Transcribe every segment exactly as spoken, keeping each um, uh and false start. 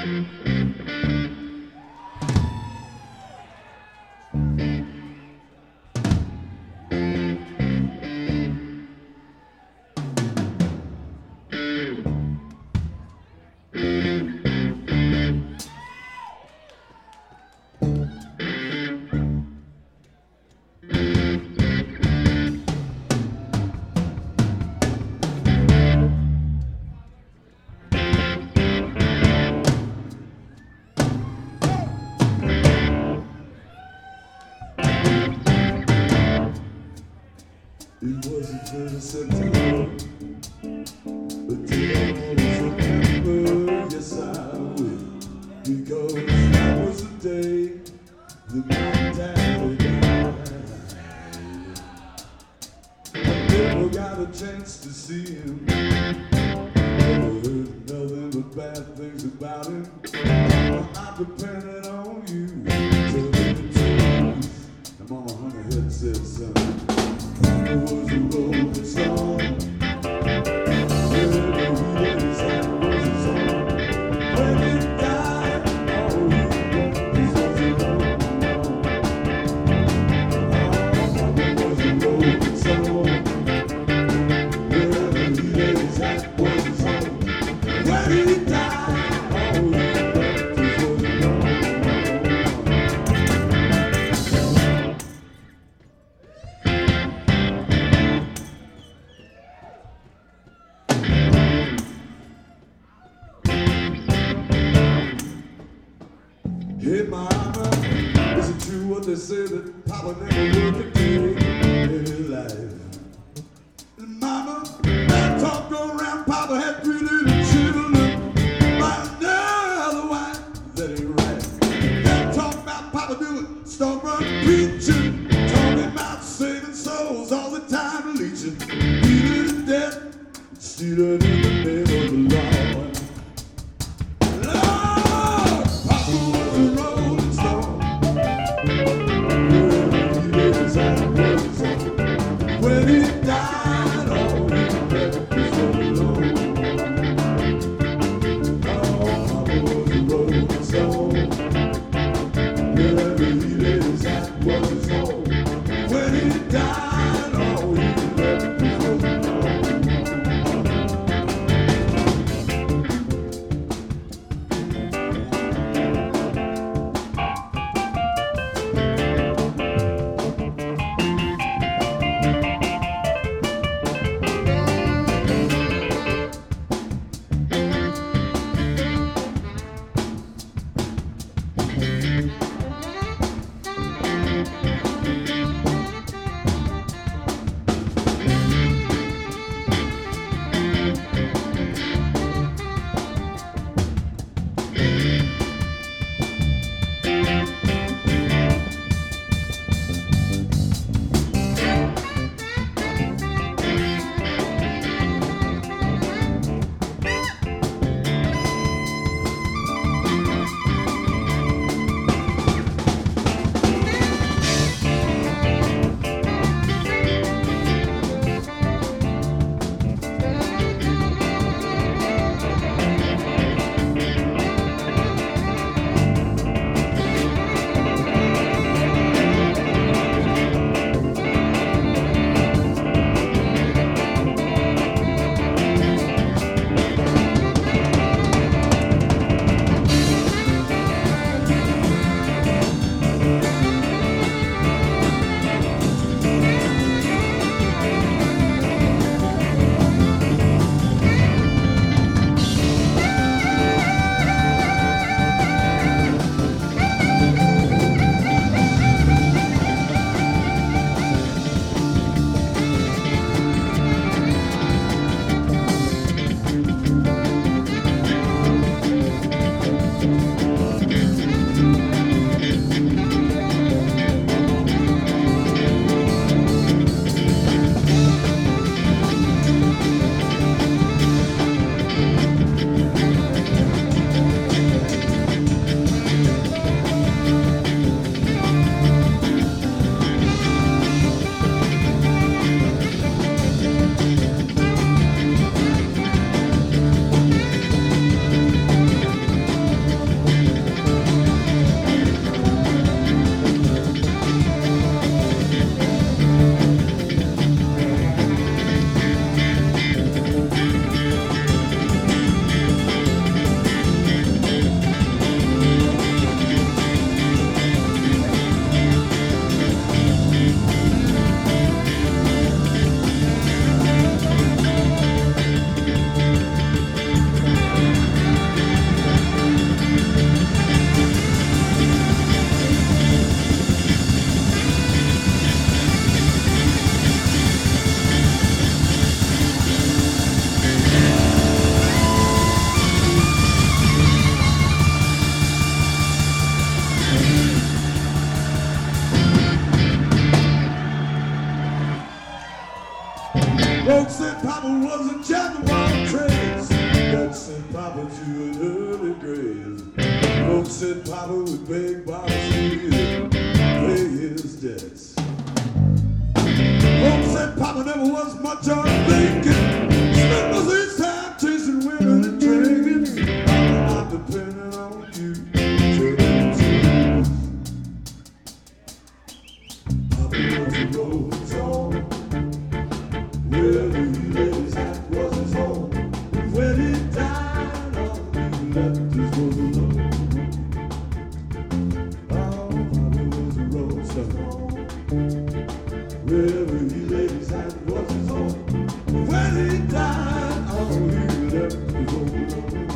It was the third of September, but today I want to remember, yes I will, because that was the day that my dad died. I never got a chance to see him, never heard nothing but bad things about him. I depended on you to tell me the truth. And Mama Hunterhead said, son, it was a rolling song. Every day's that was a song. When he died, all he wanted was a rolling. Oh, it was a rolling song. Every day's that was a song. When he died, all he wanted was a rolling. Hey mama, is it true what they say that Papa never worked a day in his life? And mama, that talk go around, Papa had three little children by another wife that ain't right. That talk about Papa doing storefront preaching, talking about saving souls all the time, leeching people to death, stealing in the name of the Lord. When he died, all he left was alone. Oh, Papa was a rolling stone. Wherever he lays, that was his home. When he died, all he left was alone. Folks said Papa was a jack of all trades. That sent Papa to an early grave. Folks said Papa would beg Bobby to pay his debts. Folks said Papa never was much on thinking. Spent most of his time chasing women and drinking. I'm not depending on you. Papa was a rolling stone. Wherever he laid his hat was his home. When he died, all he left his world alone. Oh, Papa was a rolling stone. Wherever he laid his hat was his home. When he died, all he left his world alone.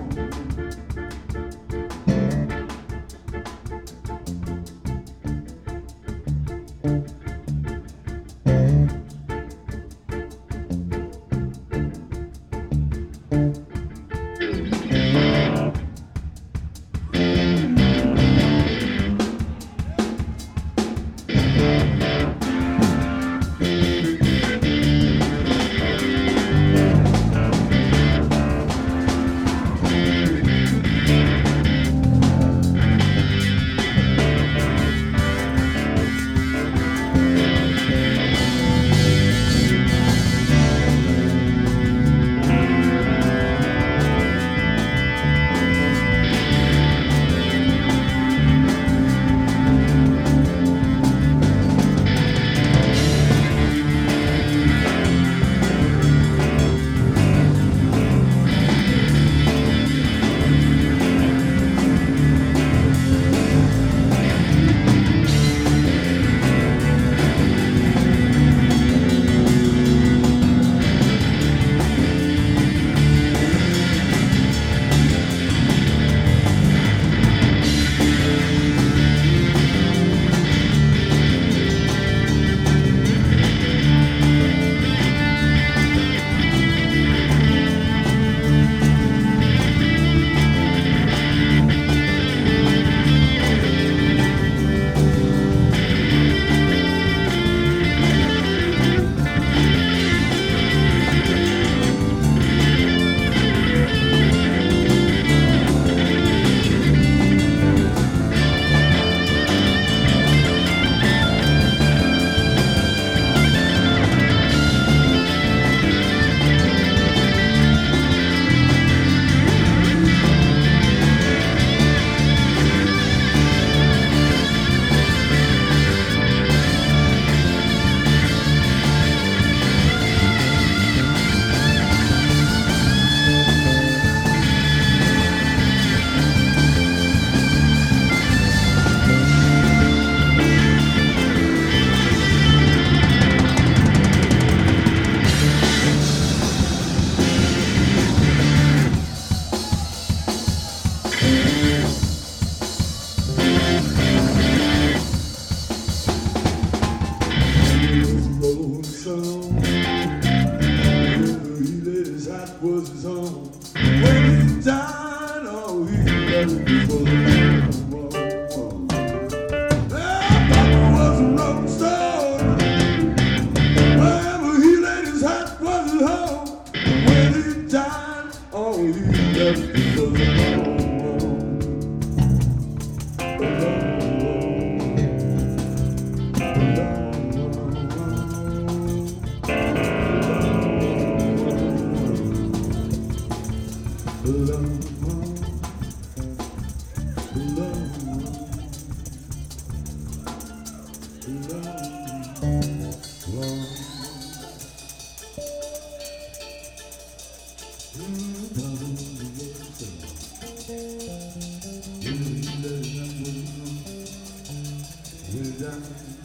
Was his own. When he died, all he left was a wall. Papa was a rolling stone. Wherever he laid his hat was his home. When he died, all he left was a wall. We're